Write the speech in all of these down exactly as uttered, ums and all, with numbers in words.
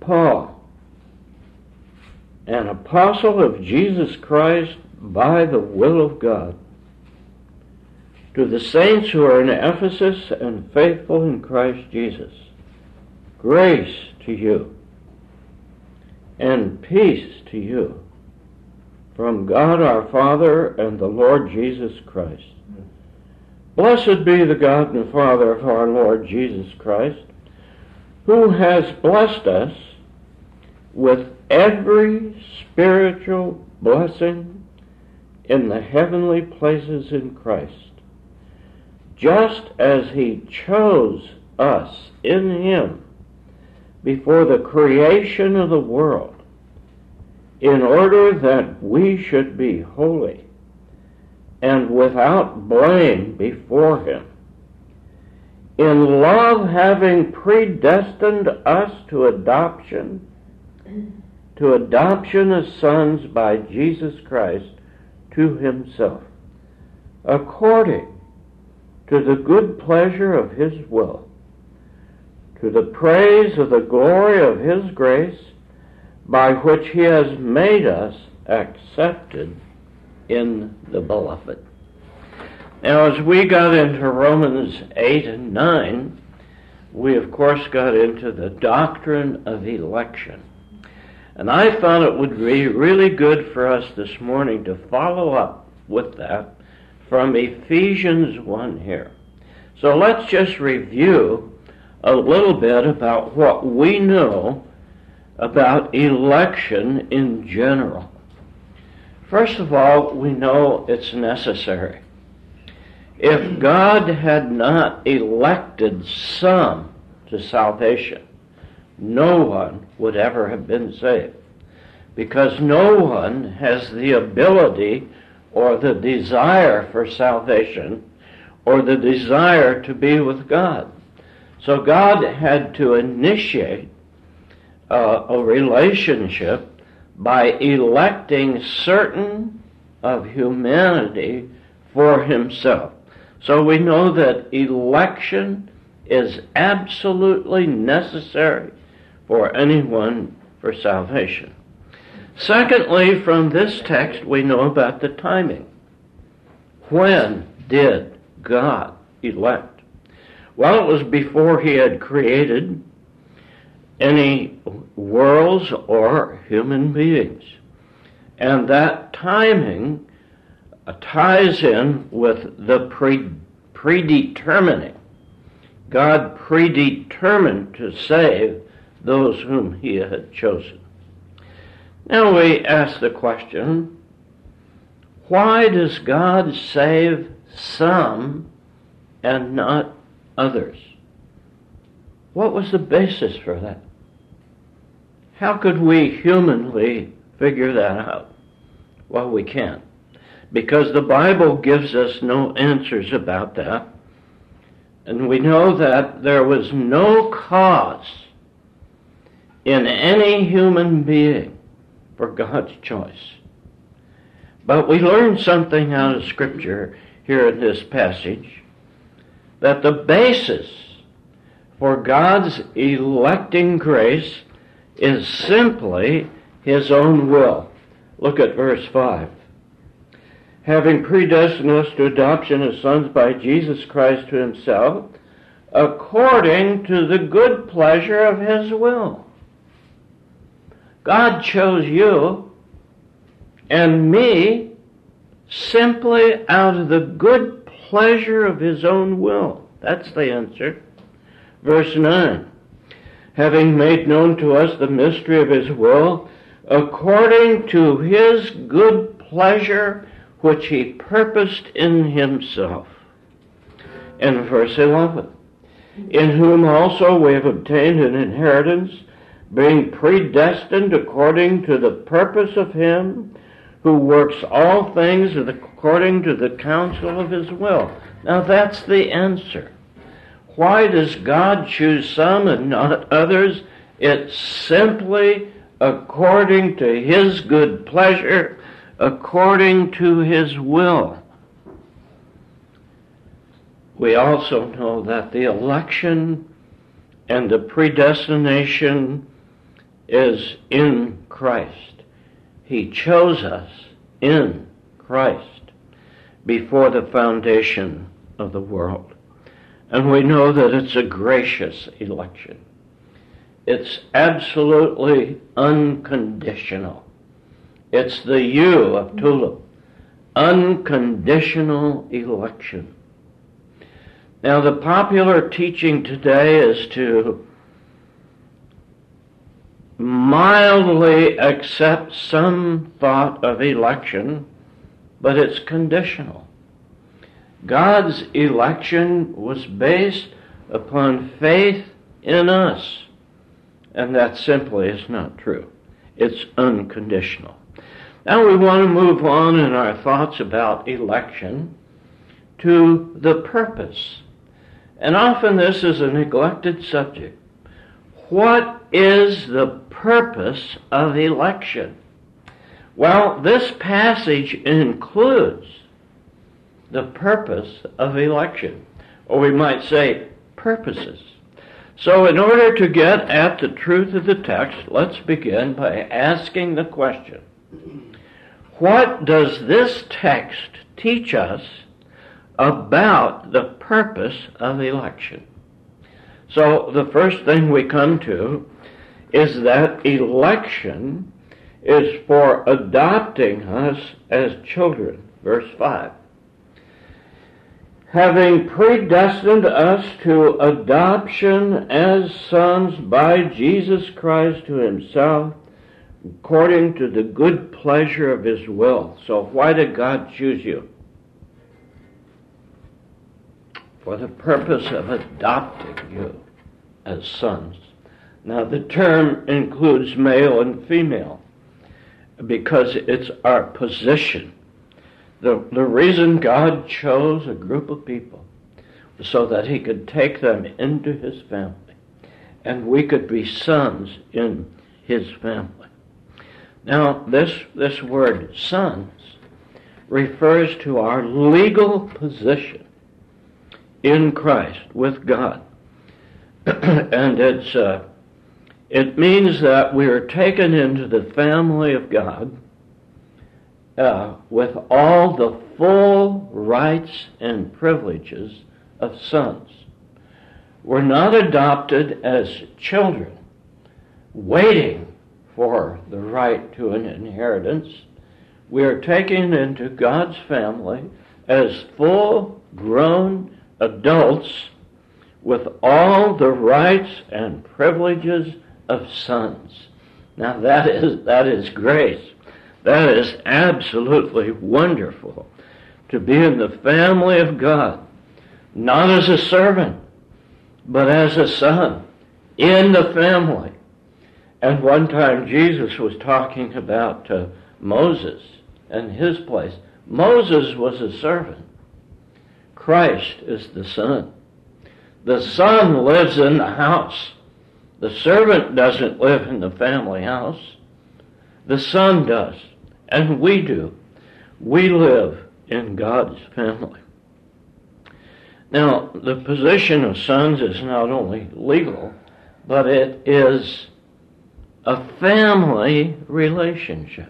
Paul, an apostle of Jesus Christ by the will of God, to the saints who are in Ephesus and faithful in Christ Jesus, grace to you and peace to you from God our Father and the Lord Jesus Christ. Blessed be the God and Father of our Lord Jesus Christ, who has blessed us with every spiritual blessing in the heavenly places in Christ, just as he chose us in him before the creation of the world, in order that we should be holy and without blame before him. In love, having predestined us to adoption, to adoption as sons by Jesus Christ to himself, according to the good pleasure of his will, to the praise of the glory of his grace, by which he has made us accepted in the beloved. Now, as we got into Romans eight and nine, we of course got into the doctrine of election. And I thought it would be really good for us this morning to follow up with that from Ephesians one here. So let's just review a little bit about what we know about election in general. First of all, we know it's necessary. If God had not elected some to salvation, no one would ever have been saved, because no one has the ability or the desire for salvation or the desire to be with God. So God had to initiate uh, a relationship by electing certain of humanity for himself. So we know that election is absolutely necessary for anyone for salvation. Secondly, from this text we know about the timing. When did God elect? Well, it was before he had created any worlds or human beings. And that timing uh, ties in with the pre- predetermining. God predetermined to save those whom he had chosen. Now we ask the question, why does God save some and not others? What was the basis for that? How could we humanly figure that out? Well, we can't, because the Bible gives us no answers about that. And we know that there was no cause in any human being for God's choice. But we learn something out of Scripture here in this passage, that the basis for God's electing grace is simply his own will. Look at verse five. Having predestined us to adoption as sons by Jesus Christ to himself, according to the good pleasure of his will. God chose you and me simply out of the good pleasure of his own will. That's the answer. Verse nine. Having made known to us the mystery of his will, according to his good pleasure, which he purposed in himself. And verse eleven. In whom also we have obtained an inheritance, being predestined according to the purpose of him who works all things according to the counsel of his will. Now that's the answer. Why does God choose some and not others? It's simply according to his good pleasure, according to his will. We also know that the election and the predestination is in Christ. He chose us in Christ before the foundation of the world. And we know that it's a gracious election. It's absolutely unconditional. It's the U of tulip. Unconditional election. Now, the popular teaching today is to mildly accept some thought of election, but it's conditional. God's election was based upon faith in us, and that simply is not true. It's unconditional. Now we want to move on in our thoughts about election to the purpose. And often this is a neglected subject. What is the purpose of election? Well, this passage includes the purpose of election, or we might say purposes. So in order to get at the truth of the text, let's begin by asking the question, what does this text teach us about the purpose of election? So the first thing we come to is that election is for adopting us as children. Verse five. Having predestined us to adoption as sons by Jesus Christ to himself, according to the good pleasure of his will. So why did God choose you? For the purpose of adopting you as sons. Now the term includes male and female because it's our position. The, the reason God chose a group of people was so that he could take them into his family and we could be sons in his family. Now this, this word sons refers to our legal position in Christ with God. And it's uh, it means that we are taken into the family of God uh, with all the full rights and privileges of sons. We're not adopted as children, waiting for the right to an inheritance. We are taken into God's family as full-grown adults with all the rights and privileges of sons. Now that is that is grace. That is absolutely wonderful, to be in the family of God, not as a servant, but as a son in the family. And one time Jesus was talking about uh, Moses and his place. Moses was a servant. Christ is the son. The son lives in the house. The servant doesn't live in the family house. The son does, and we do. We live in God's family. Now, the position of sons is not only legal, but it is a family relationship.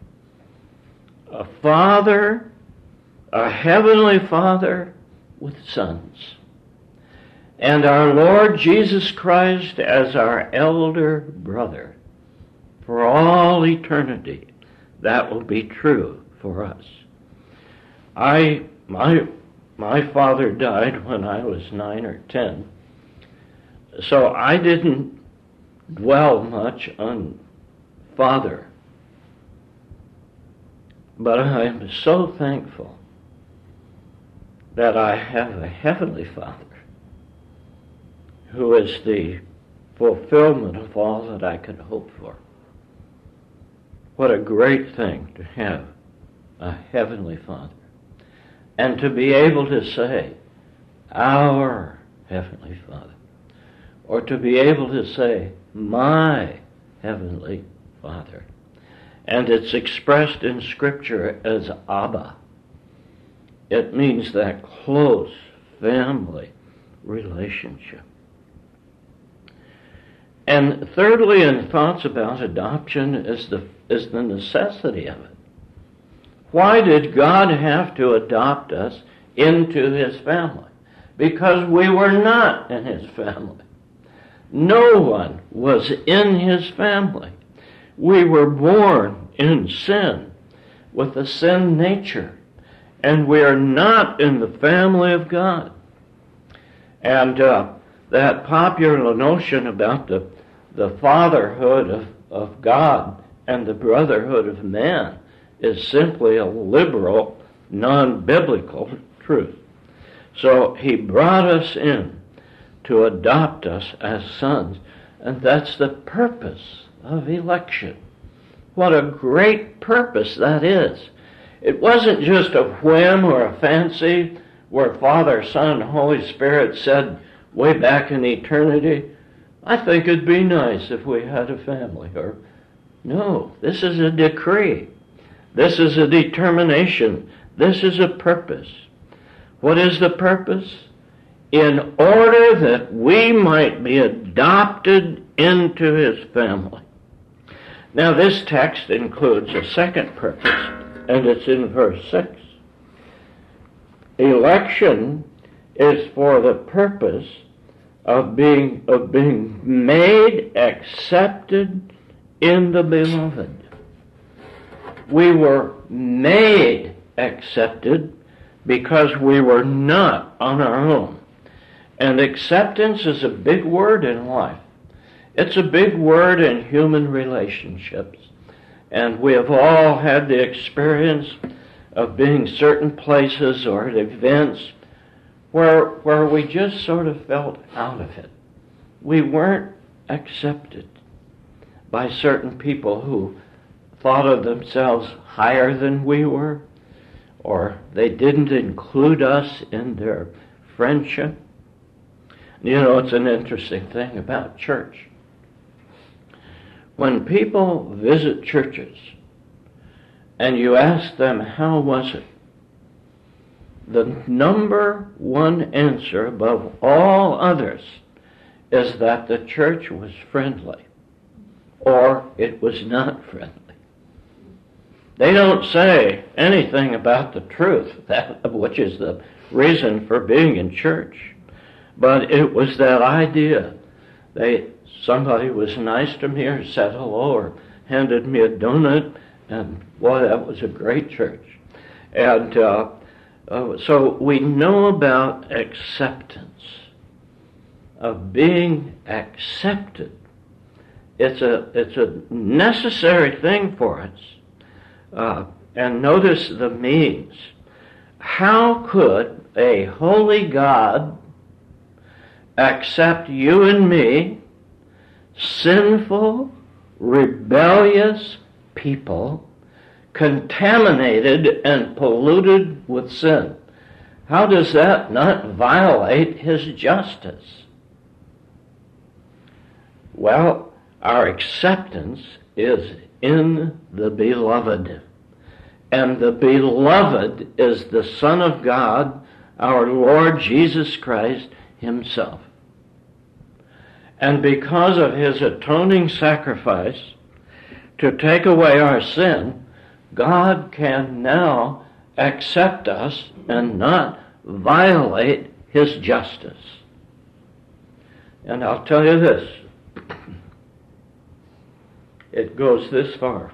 A father, a heavenly father with sons. And our Lord Jesus Christ as our elder brother for all eternity. That will be true for us. I, my, my father died when I was nine or ten, so I didn't dwell much on father. But I am so thankful that I have a heavenly Father who is the fulfillment of all that I could hope for. What a great thing to have a heavenly Father. And to be able to say, our heavenly Father. Or to be able to say, my heavenly Father. And it's expressed in Scripture as Abba. It means that close family relationship. And thirdly, in thoughts about adoption, is the, is the necessity of it. Why did God have to adopt us into his family? Because we were not in his family. No one was in his family. We were born in sin, with a sin nature, and we are not in the family of God. And uh, that popular notion about the, the fatherhood of, of God and the brotherhood of man is simply a liberal, non-biblical truth. So he brought us in to adopt us as sons, and that's the purpose of election. What a great purpose that is. It wasn't just a whim or a fancy where Father, Son, Holy Spirit said way back in eternity, I think it'd be nice if we had a family. Or no, this is a decree. This is a determination. This is a purpose. What is the purpose? In order that we might be adopted into his family. Now this text includes a second purpose, and it's in verse six. Election is for the purpose of being, of being made accepted in the beloved. We were made accepted because we were not on our own. And acceptance is a big word in life. It's a big word in human relationships. And we have all had the experience of being certain places or at events where, where we just sort of felt out of it. We weren't accepted by certain people who thought of themselves higher than we were, or they didn't include us in their friendship. You know, it's an interesting thing about church. When people visit churches and you ask them, how was it? The number one answer above all others is that the church was friendly, or it was not friendly. They don't say anything about the truth, that, which is the reason for being in church. But it was that idea. They, somebody was nice to me or said hello or handed me a donut, and boy, that was a great church. And uh, uh, so we know about acceptance, of being accepted. It's a, it's a necessary thing for us. Uh, and notice the means. How could a holy God accept you and me, sinful, rebellious people, contaminated and polluted with sin? How does that not violate his justice? Well, our acceptance is in the beloved. And the beloved is the Son of God, our Lord Jesus Christ himself. And because of his atoning sacrifice to take away our sin, God can now accept us and not violate his justice. And I'll tell you this, it goes this far.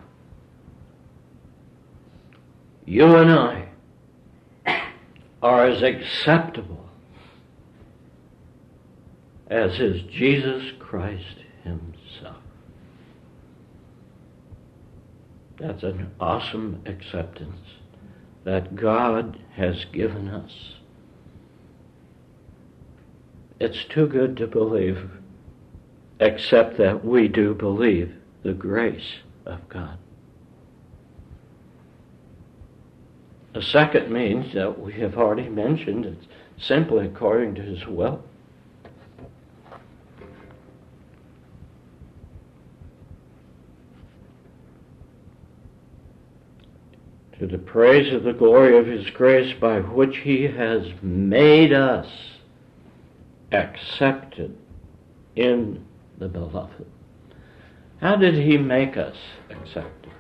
You and I are as acceptable as is Jesus Christ himself. That's an awesome acceptance that God has given us. It's too good to believe, except that we do believe the grace of God. The second means that we have already mentioned, it's simply according to his will. To the praise of the glory of his grace, by which he has made us accepted in the beloved. How did he make us accepted?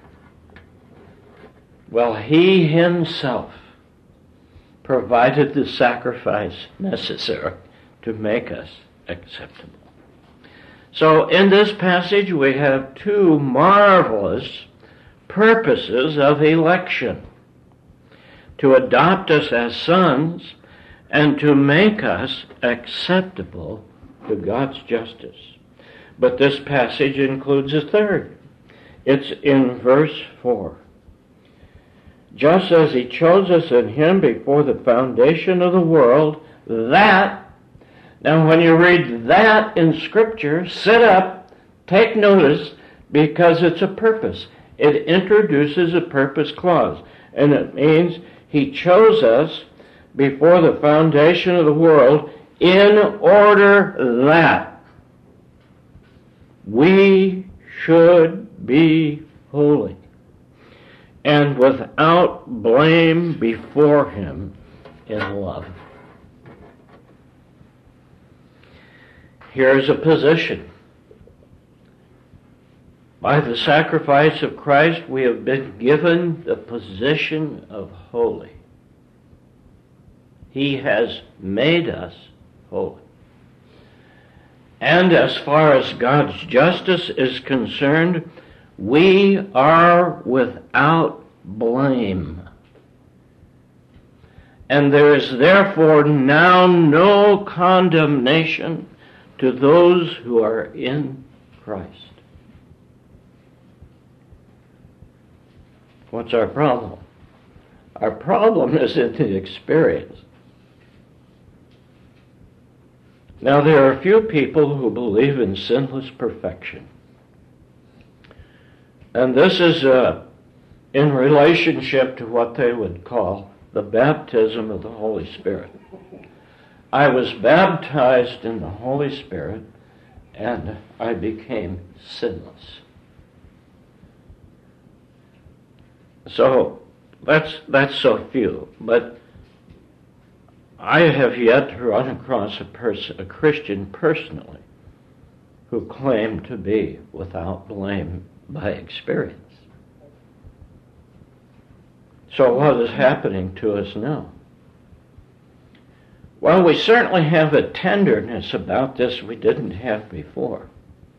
Well, he himself provided the sacrifice necessary to make us acceptable. So in this passage we have two marvelous purposes of election: to adopt us as sons and to make us acceptable to God's justice. But this passage includes a third. It's in verse four. Just as he chose us in him before the foundation of the world, that, now when you read that in Scripture, sit up, take notice, because it's a purpose. It introduces a purpose clause, and it means he chose us before the foundation of the world in order that we should be holy and without blame before him in love. Here's a position. By the sacrifice of Christ, we have been given the position of holy. He has made us holy. And as far as God's justice is concerned, we are without blame. And there is therefore now no condemnation to those who are in Christ. What's our problem? Our problem is in the experience. Now, there are a few people who believe in sinless perfection. And this is uh, in relationship to what they would call the baptism of the Holy Spirit. I was baptized in the Holy Spirit, and I became sinless. So, that's, that's so few. But I have yet to run across a person, a Christian personally, who claimed to be without blame by experience. So what is happening to us now? Well, we certainly have a tenderness about this we didn't have before.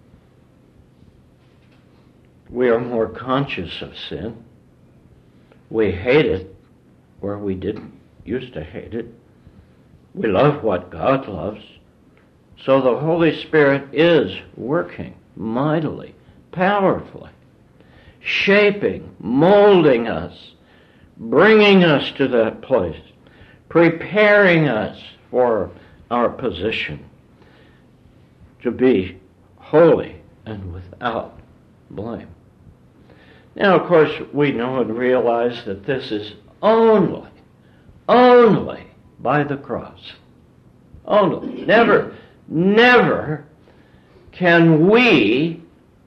We are more conscious of sin. We hate it where we didn't used to hate it. We love what God loves. So the Holy Spirit is working mightily, powerfully, shaping, molding us, bringing us to that place, preparing us for our position to be holy and without blame. Now, of course, we know and realize that this is only, only by the cross. Only. Never, never can we,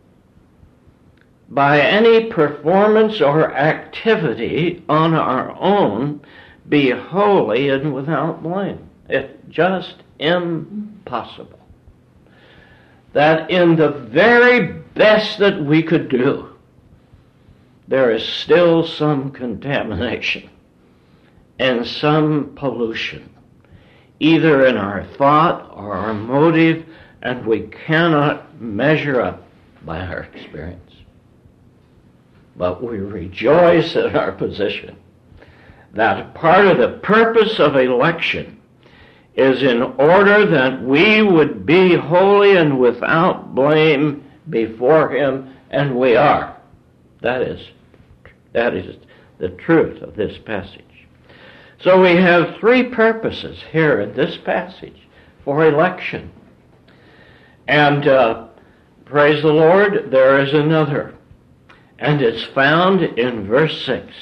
by any performance or activity on our own, be holy and without blame. It's just impossible. That in the very best that we could do, there is still some contamination and some pollution, either in our thought or our motive, and we cannot measure up by our experience. But we rejoice in our position, that part of the purpose of election is in order that we would be holy and without blame before him, and we are. That is, that is the truth of this passage. So we have three purposes here in this passage for election. And uh, praise the Lord, there is another. And it's found in verse six.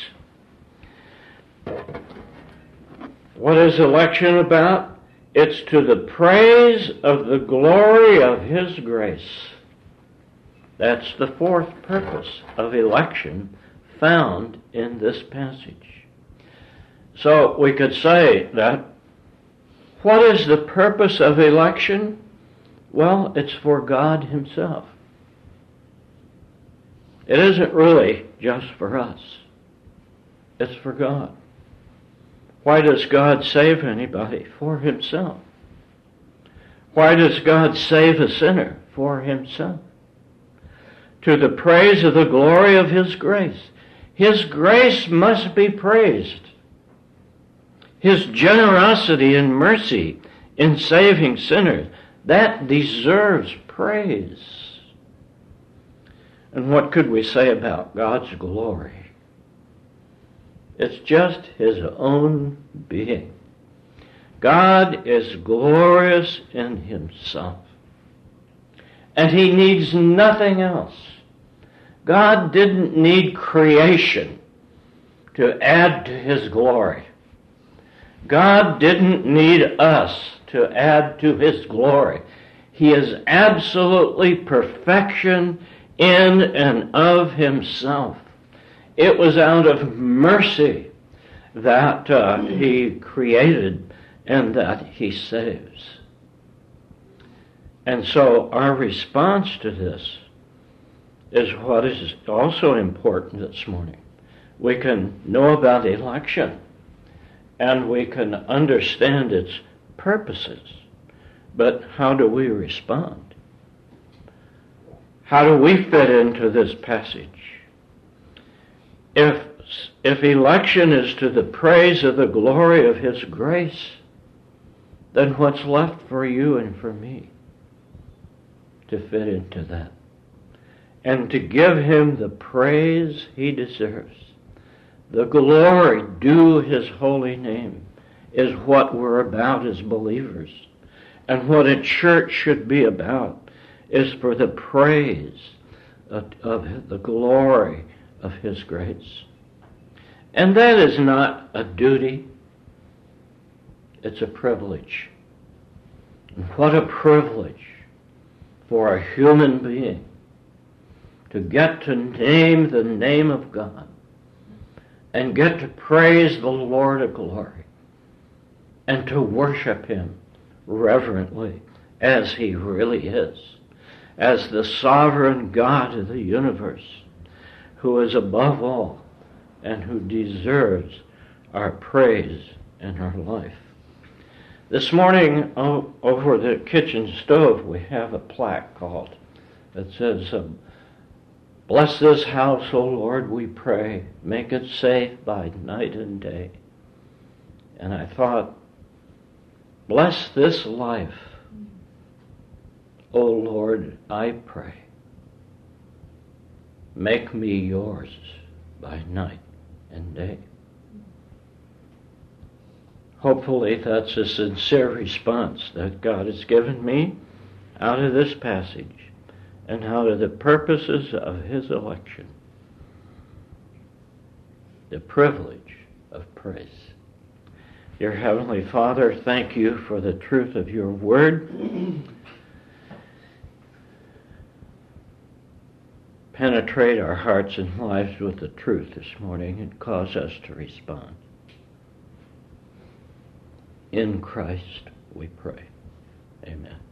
What is election about? It's to the praise of the glory of his grace. That's the fourth purpose of election found in this passage. So we could say that what is the purpose of election? Well, it's for God himself. It isn't really just for us. It's for God. Why does God save anybody? For himself. Why does God save a sinner? For himself. To the praise of the glory of his grace. His grace must be praised. His generosity and mercy in saving sinners, that deserves praise. And what could we say about God's glory? It's just his own being. God is glorious in himself. And he needs nothing else. God didn't need creation to add to his glory. God didn't need us to add to his glory. He is absolutely perfection in and of himself. It was out of mercy that uh, he created and that he saves. And so our response to this is what is also important this morning. We can know about election and we can understand its purposes, but how do we respond? How do we fit into this passage? If, if election is to the praise of the glory of his grace, then what's left for you and for me to fit into that? And to give him the praise he deserves. The glory due his holy name is what we're about as believers. And what a church should be about is for the praise of, of the glory of his grace. And that is not a duty, it's a privilege. And what a privilege for a human being to get to name the name of God and get to praise the Lord of glory and to worship him reverently as he really is, as the sovereign God of the universe, who is above all and who deserves our praise and our life. This morning, oh, over the kitchen stove, we have a plaque called that says, um, "Bless this house, O Lord, we pray. Make it safe by night and day." And I thought, bless this life, O Lord, I pray. Make me yours by night and day. Hopefully that's a sincere response that God has given me out of this passage and out of the purposes of his election. The privilege of praise. Dear Heavenly Father, thank you for the truth of your word. Penetrate our hearts and lives with the truth this morning and cause us to respond. In Christ we pray. Amen.